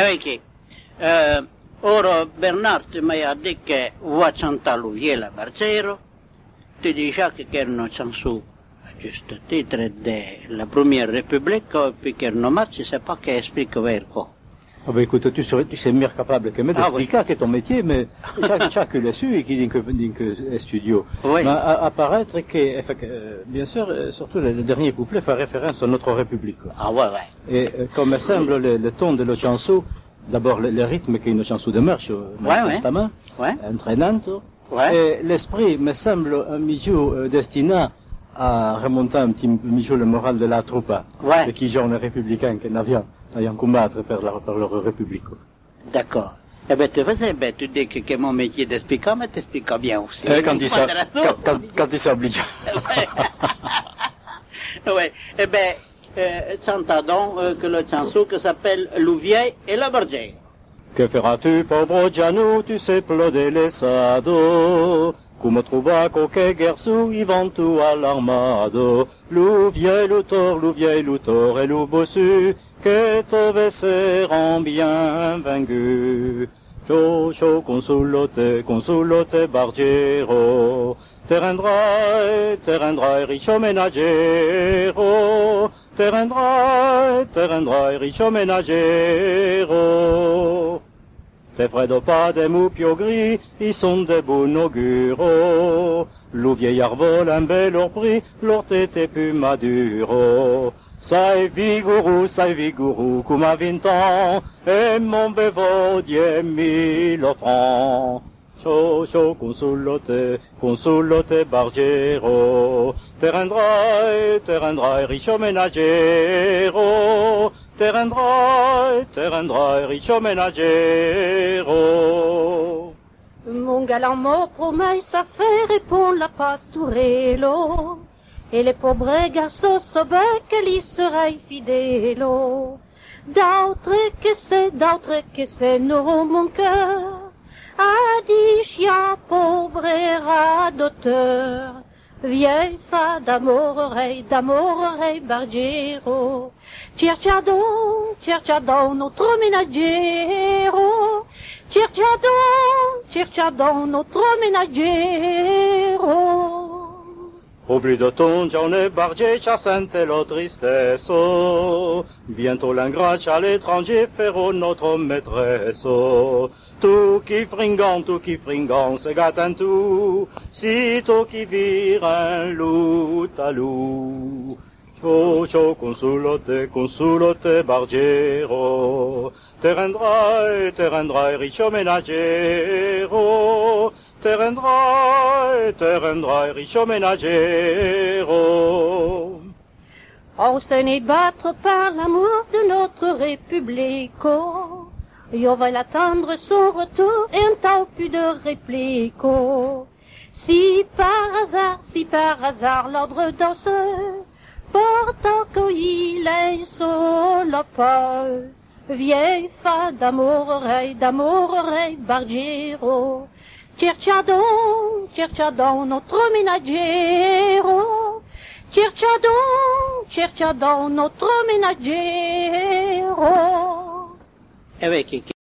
vedi, ora Bernardo mi ha detto che vuoi cantare l'uviela Bargero, ti dice che erano canzoni a giusto titolo della Première République, et puis che non marche, c'est pas che explique vero. Ah ben écoute, tu sais mieux capable que moi d'expliquer oui. que ton métier, mais chaque là-dessus qui dit que est studio. Oui. Mais apparaître que, bien sûr, surtout le dernier couplet fait référence à notre République. Ah ouais, ouais. Et comme semble le ton de la chanson, d'abord le rythme qui est une chanson de marche, constamment, Ouais. entraînante, Ouais. et l'esprit me semble un milieu destiné à remonter un petit milieu le moral de la troupe, Ouais. et qui genre les républicains qui n'avaient combattre par leur République. D'accord. Eh ben, tu dis que mon métier d'expliquant, mais t'expliques bien aussi. Quand il s'oblige. Ouais. Eh ben, chantons que le chanson qui s'appelle L'Ouvier et la Bargère. Que feras-tu, pauvre Giannou, tu sais ploder les sado? Come trovaco che gersou, i ventu all'armado. L'ouvier, l'outor et le bossu, que te seront bien vaincus. Cho, consulote, Bargero. Te rendrai, richo menagero. Te rendrai, richo menagero. Te freddo pas des mous piaux gris, ils sont des bon auguro. Le vieillard vole un bel leur prix, leur tête plus maduro. Sai vigourou, comme à 20 ans, et mon bevo 10.000 francs. Cho, consulote, Bargero. Te rendrai, richo menagero. Te rendrai, richo menagero. Mon galant mot promet sa fait répond la pastorello. Et les pauvres garçons sauraient que lui serait fidèle. D'autres que c'est, non, mon cœur, a dit chien pauvre radoteur. Vieille femme d'amour, Bargero. Cerciadon, notre menagero. Cerciadon, notre menagero. Oublie de ton giorno Barge, c'ha sente lo tristesso. Bientôt l'ingrat à l'étranger feront notre maîtresse. Tout qui fringant, se gâte en tout. Sitôt qui vire un loup à loup. Cho, consulote, Bargero. Te rendrai, richo menagero. Te rendrai, richo menagero. On se n'est battre par l'amour de notre République. Io vais l'attendre son retour et un tas plus de répliques. Si par hasard, l'ordre danseur portant qu'il est sur le peur, vieille femme d'amour, Bargero. Cerciadon, notre menagero. Cerciadon, notre menagero. E vedi